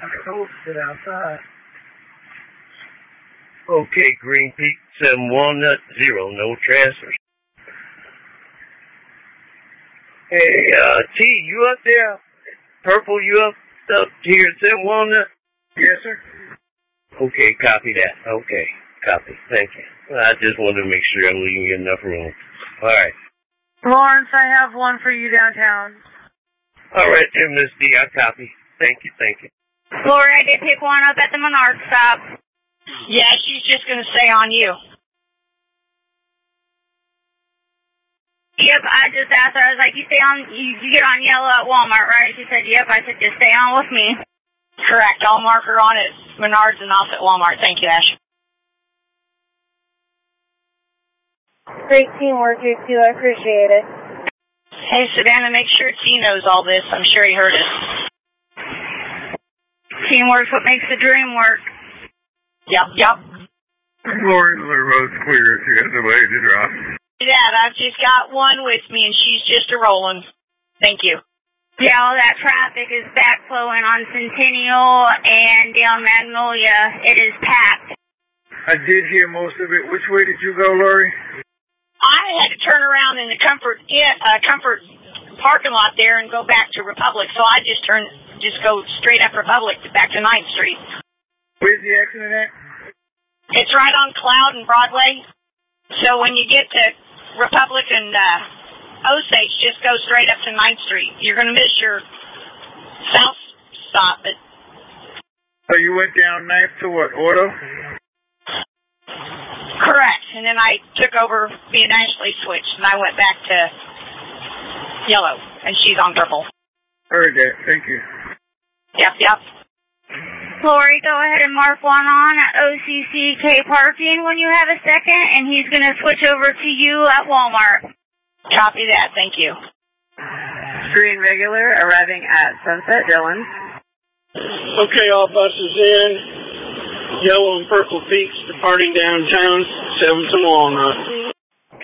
I told sit outside. Okay, Green Peak 7 Walnut 0, no transfers. Hey, T, you up there? Purple, you up here at 7 Walnut? Yes, sir. Okay, copy that. Okay, copy. Thank you. I just wanted to make sure I'm leaving you enough room. All right. Lawrence, I have one for you downtown. All right, there, Miss D. I copy. Thank you. Lori, I did pick one up at the Menard stop. Yeah, she's just going to stay on you. Yep, I just asked her. I was like, you get on yellow at Walmart, right? She said, yep. I said, just stay on with me. Correct. I'll mark her on at Menards and off at Walmart. Thank you, Ash. Great teamwork, you two. I appreciate it. Hey, Savannah, make sure T knows all this. I'm sure he heard us. Teamwork's what makes the dream work. Yep. Lori, the road's clear. She has a way to drive. Yeah, I've just got one with me, and she's just a-rolling. Thank you. Yeah, all that traffic is backflowing on Centennial and down Magnolia. It is packed. I did hear most of it. Which way did you go, Lori? I had to turn around in the Comfort parking lot there and go back to Republic, so I just go straight up Republic back to 9th Street. Where's the accident at? It's right on Cloud and Broadway. So when you get to Republic and Osage, just go straight up to 9th Street. You're going to miss your south stop. But So you went down 9th to what, Auto? correct. And then I took over being Ashley switched, and I went back to yellow, and she's on purple. Heard that. Thank you. Yep. Lori, go ahead and mark one on at OCCK parking when you have a second, and he's going to switch over to you at Walmart. Copy that. Thank you. Green regular arriving at Sunset Dillon. Okay, all buses in. Yellow and purple peaks departing downtown, 7 to Walnut.